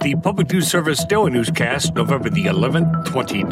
The Public News Service Daily Newscast, November the 11th,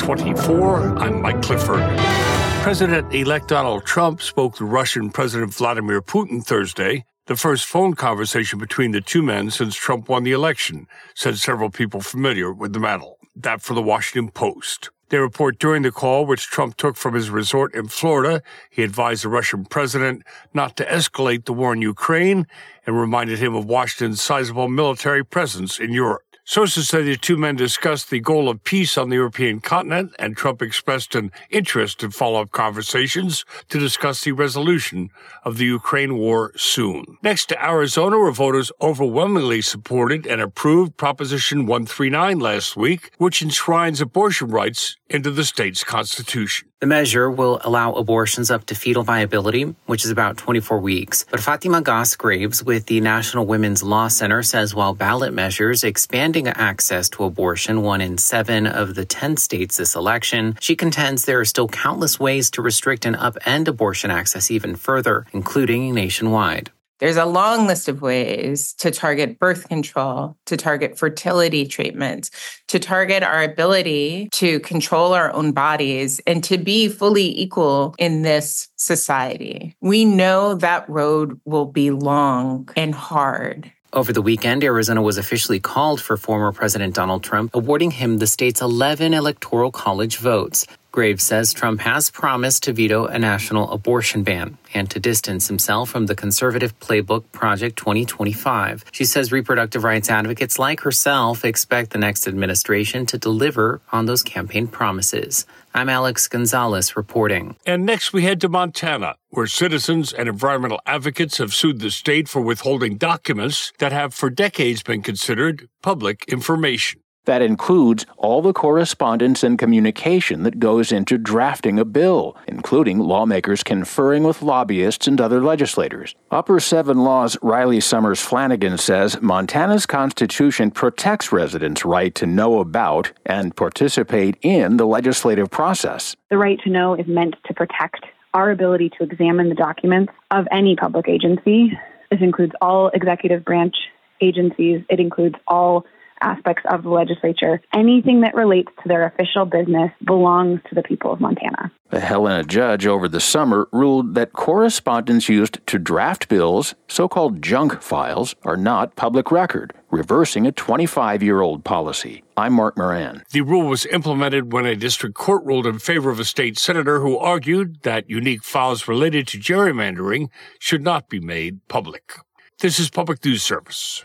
2024. I'm Mike Clifford. President-elect Donald Trump spoke to Russian President Vladimir Putin Thursday, the first phone conversation between the two men since Trump won the election, said several people familiar with the matter. That for the Washington Post. They report during the call, which Trump took from his resort in Florida, he advised the Russian president not to escalate the war in Ukraine and reminded him of Washington's sizable military presence in Europe. Sources say the two men discussed the goal of peace on the European continent, and Trump expressed an interest in follow-up conversations to discuss the resolution of the Ukraine war soon. Next to Arizona, where voters overwhelmingly supported and approved Proposition 139 last week, which enshrines abortion rights into the state's constitution. The measure will allow abortions up to fetal viability, which is about 24 weeks. But Fatima Goss-Graves with the National Women's Law Center says while ballot measures expanding access to abortion won in 7 of the 10 states this election, she contends there are still countless ways to restrict and upend abortion access even further, including nationwide. There's a long list of ways to target birth control, to target fertility treatments, to target our ability to control our own bodies and to be fully equal in this society. We know that road will be long and hard. Over the weekend, Arizona was officially called for former President Donald Trump, awarding him the state's 11 electoral college votes. Graves says Trump has promised to veto a national abortion ban and to distance himself from the conservative playbook Project 2025. She says reproductive rights advocates like herself expect the next administration to deliver on those campaign promises. I'm Alex Gonzalez reporting. And next we head to Montana, where citizens and environmental advocates have sued the state for withholding documents that have for decades been considered public information. That includes all the correspondence and communication that goes into drafting a bill, including lawmakers conferring with lobbyists and other legislators. Upper 7 Law's Riley Summers Flanagan says Montana's Constitution protects residents' right to know about and participate in the legislative process. The right to know is meant to protect our ability to examine the documents of any public agency. This includes all executive branch agencies. It includes all aspects of the legislature. Anything that relates to their official business belongs to the people of Montana. A Helena judge over the summer ruled that correspondence used to draft bills, so-called junk files, are not public record, reversing a 25-year-old policy. I'm Mark Moran. The rule was implemented when a district court ruled in favor of a state senator who argued that unique files related to gerrymandering should not be made public. This is Public News Service.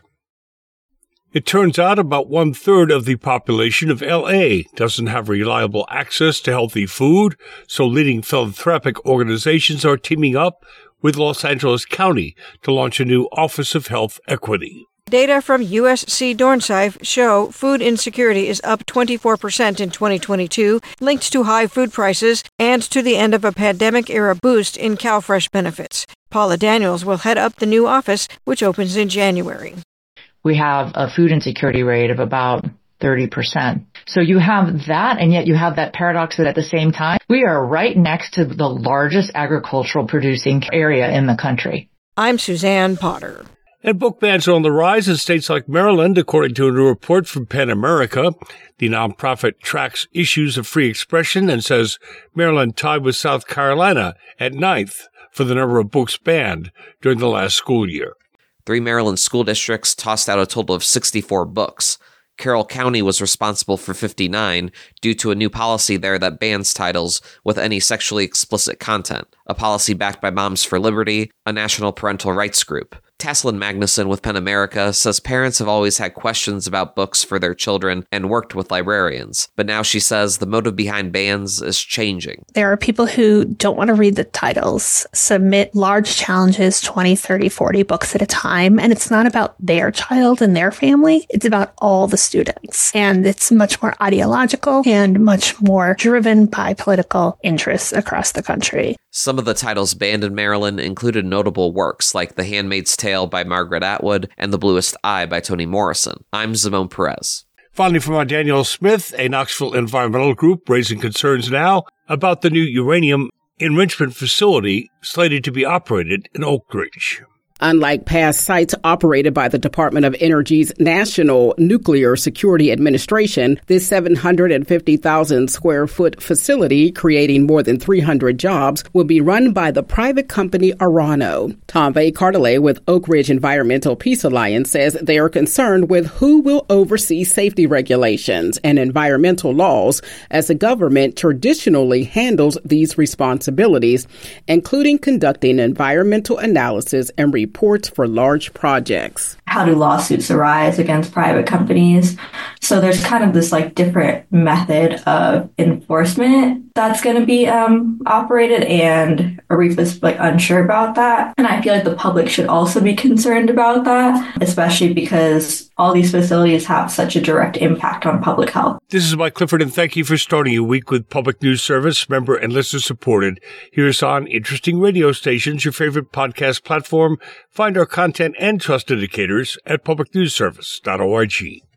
It turns out about 1/3 of the population of L.A. doesn't have reliable access to healthy food, so leading philanthropic organizations are teaming up with Los Angeles County to launch a new Office of Health Equity. Data from USC Dornsife show food insecurity is up 24% in 2022, linked to high food prices and to the end of a pandemic-era boost in CalFresh benefits. Paula Daniels will head up the new office, which opens in January. We have a food insecurity rate of about 30%. So you have that, and yet you have that paradox that at the same time, we are right next to the largest agricultural producing area in the country. I'm Suzanne Potter. And book bans are on the rise in states like Maryland, according to a new report from PEN America. The nonprofit tracks issues of free expression and says Maryland tied with South Carolina at 9th for the number of books banned during the last school year. 3 Maryland school districts tossed out a total of 64 books. Carroll County was responsible for 59 due to a new policy there that bans titles with any sexually explicit content, a policy backed by Moms for Liberty, a national parental rights group. Taslyn Magnuson with PEN America says parents have always had questions about books for their children and worked with librarians. But now she says the motive behind bans is changing. There are people who don't want to read the titles, submit large challenges, 20, 30, 40 books at a time. And it's not about their child and their family. It's about all the students. And it's much more ideological and much more driven by political interests across the country. Some of the titles banned in Maryland included notable works like The Handmaid's Tale by Margaret Atwood and The Bluest Eye by Toni Morrison. I'm Zimone Perez. Finally, from our Daniel Smith, a Knoxville environmental group raising concerns now about the new uranium enrichment facility slated to be operated in Oak Ridge. Unlike past sites operated by the Department of Energy's National Nuclear Security Administration, this 750,000 square foot facility, creating more than 300 jobs, will be run by the private company Orano. Tom Cartelet with Oak Ridge Environmental Peace Alliance says they are concerned with who will oversee safety regulations and environmental laws as the government traditionally handles these responsibilities, including conducting environmental analysis and reports for large projects. How do lawsuits arise against private companies? So there's kind of this different method of enforcement that's going to be operated, and Arefa's unsure about that. And I feel like the public should also be concerned about that, especially because all these facilities have such a direct impact on public health. This is Mike Clifford, and thank you for starting your week with Public News Service, member and listener supported. Hear us on interesting radio stations, your favorite podcast platform. Find our content and trust indicators at publicnewsservice.org.